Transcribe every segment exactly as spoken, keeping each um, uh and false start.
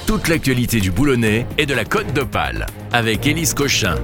Toute l'actualité du Boulonnais et de la Côte d'Opale avec Élise Cochin.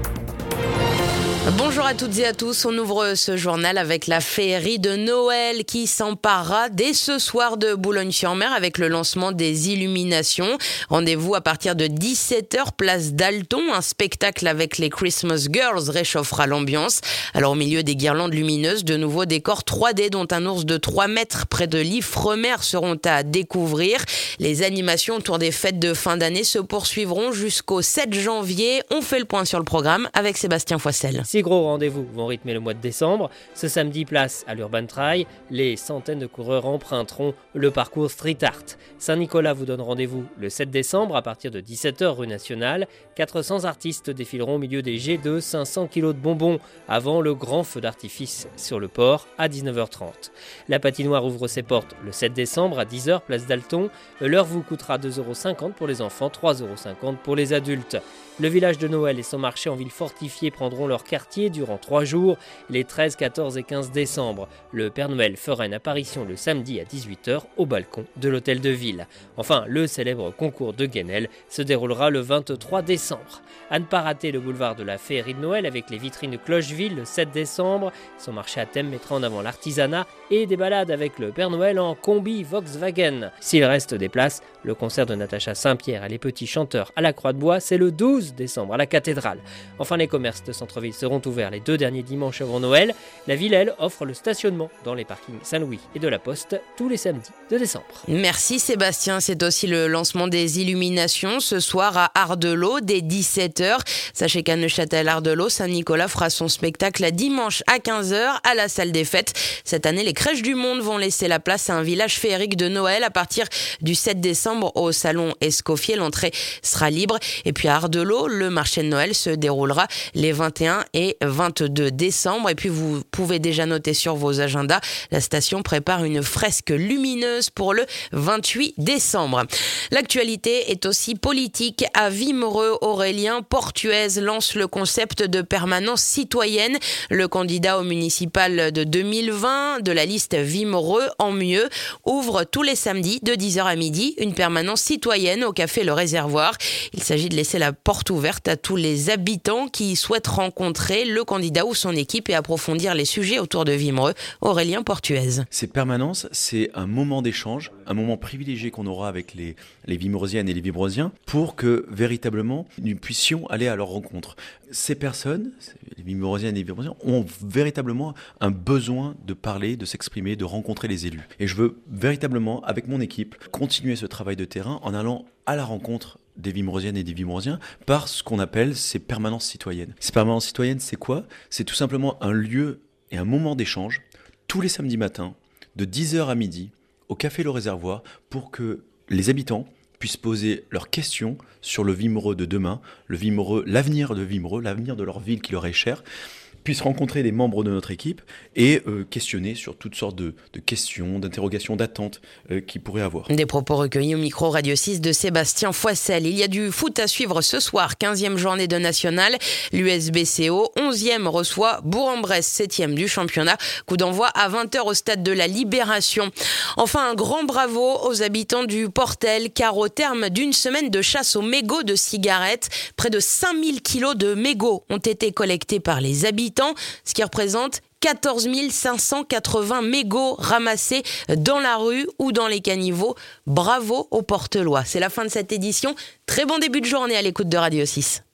Bonjour à toutes et à tous, on ouvre ce journal avec la féerie de Noël qui s'emparera dès ce soir de Boulogne-sur-Mer avec le lancement des illuminations. Rendez-vous à partir de dix-sept heures, place Dalton. Un spectacle avec les Christmas Girls réchauffera l'ambiance. Alors au milieu des guirlandes lumineuses, de nouveaux décors trois D dont un ours de trois mètres près de l'Ifremer seront à découvrir. Les animations autour des fêtes de fin d'année se poursuivront jusqu'au sept janvier. On fait le point sur le programme avec Sébastien Foissel. Six gros rendez-vous vont rythmer le mois de décembre. Ce samedi, place à l'Urban Trail. Les centaines de coureurs emprunteront le parcours Street Art. Saint-Nicolas vous donne rendez-vous le sept décembre à partir de dix-sept heures rue Nationale. quatre cents artistes défileront au milieu des jets de cinq cents kilos de bonbons avant le grand feu d'artifice sur le port à dix-neuf heures trente. La patinoire ouvre ses portes le sept décembre à dix heures, place Dalton. L'heure vous coûtera deux euros cinquante pour les enfants, trois euros cinquante pour les adultes. Le village de Noël et son marché en ville fortifiée prendront leur quartier durant trois jours, les treize, quatorze et quinze décembre. Le Père Noël fera une apparition le samedi à dix-huit heures au balcon de l'hôtel de ville. Enfin, le célèbre concours de Guenel se déroulera le vingt-trois décembre. À ne pas rater le boulevard de la féerie de Noël avec les vitrines Clocheville le sept décembre. Son marché à thème mettra en avant l'artisanat et des balades avec le Père Noël en combi Volkswagen. S'il reste des places, le concert de Natacha Saint-Pierre et les petits chanteurs à la Croix de Bois, c'est le douze décembre à la cathédrale. Enfin, les commerces de centre-ville seront ouverts les deux derniers dimanches avant Noël. La ville, elle, offre le stationnement dans les parkings Saint-Louis et de la Poste tous les samedis de décembre. Merci Sébastien. C'est aussi le lancement des illuminations ce soir à Ardelot dès dix-sept heures. Sachez qu'à Neuchâtel-Ardelot, Saint-Nicolas fera son spectacle dimanche à quinze heures à la salle des fêtes. Cette année, les crèches du monde vont laisser la place à un village féerique de Noël à partir du sept décembre au salon Escoffier. L'entrée sera libre. Et puis à Ardelot, le marché de Noël se déroulera les vingt et un et vingt-deux décembre. Et puis vous pouvez déjà noter sur vos agendas, la station prépare une fresque lumineuse pour le vingt-huit décembre. L'actualité est aussi politique. À Wimereux, Aurélien Portuez lance le concept de permanence citoyenne. Le candidat au municipal de deux mille vingt de la liste Wimereux en mieux ouvre tous les samedis de dix heures à midi une permanence citoyenne au café Le Réservoir. Il s'agit de laisser la porte ouverte à tous les habitants qui souhaitent rencontrer le candidat ou son équipe et approfondir les sujets autour de Wimereux. Aurélien Portuez. Ces permanences, c'est un moment d'échange, un moment privilégié qu'on aura avec les, les Wimereusiennes et les Wimereusiens pour que véritablement nous puissions aller à leur rencontre. Ces personnes, les Wimereusiennes et les Wimereusiens, ont véritablement un besoin de parler, de s'exprimer, de rencontrer les élus. Et je veux véritablement, avec mon équipe, continuer ce travail de terrain en allant à la rencontre des Wimereusiennes et des Wimereusiens par ce qu'on appelle ces permanences citoyennes. Ces permanences citoyennes, c'est quoi ? C'est tout simplement un lieu et un moment d'échange tous les samedis matins de dix heures à midi au café Le Réservoir pour que les habitants puissent poser leurs questions sur le Wimereux de demain, le Wimereux, l'avenir de Wimereux, l'avenir de leur ville qui leur est chère, puissent rencontrer des membres de notre équipe et euh, questionner sur toutes sortes de, de questions, d'interrogations, d'attentes euh, qu'ils pourraient avoir. Des propos recueillis au micro Radio six de Sébastien Foissel. Il y a du foot à suivre ce soir, quinzième journée de nationale. L'U S B C O, onzième, reçoit Bourg-en-Bresse, septième du championnat. Coup d'envoi à vingt heures au stade de la Libération. Enfin, un grand bravo aux habitants du Portel, car au terme d'une semaine de chasse aux mégots de cigarettes, près de cinq mille kilos de mégots ont été collectés par les habitants, ce qui représente quatorze mille cinq cent quatre-vingts mégots ramassés dans la rue ou dans les caniveaux. Bravo aux Portelois. C'est la fin de cette édition. Très bon début de journée à l'écoute de Radio six.